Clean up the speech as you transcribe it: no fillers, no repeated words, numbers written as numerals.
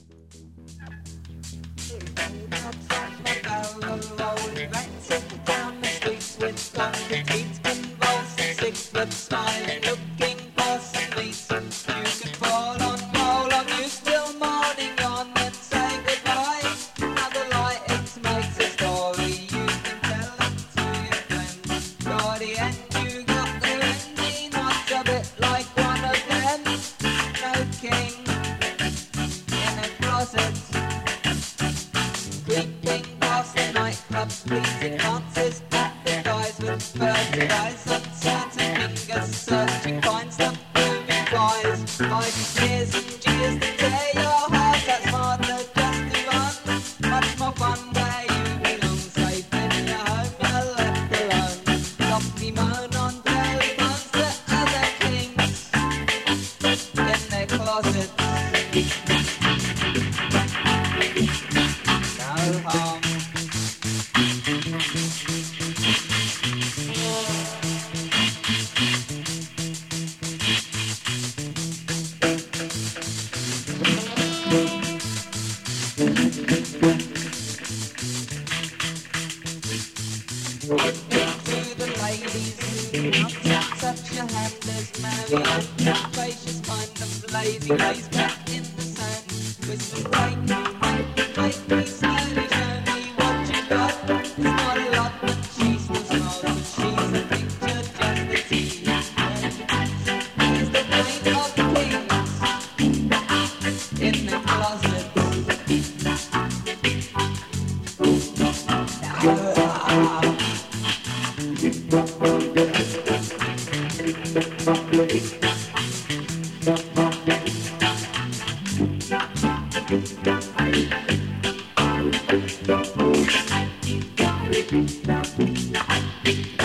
Rolling back down the streets with blinded feet, convulsing, 6 foot smiling, looking for some decent. You can fall on, roll on, you still mourning on and say goodbye. Now the light it makes a story, you can tell it to your friends. You're the end, you got the ending, not a bit like one of them. No king in a closet, creeping past the nightclubs, pleasing dances, advertisements, birds' eyes, uncertain fingers, searching, find some booming cries. 5 years and years to tear your heart, that's smarter just to run. Much more fun where you belong, safe in your home, you're left alone. Softly moan on telephones to other kings in their closets. No harm. To the ladies who want touch your hand, there's Marianne, gracious kind of lady, lays back in the sand with some make me slowly show me what you got. It's not a lot, but she still smiles, and she's a picture just as he is. He's the queen of kings in the closet. Thank you.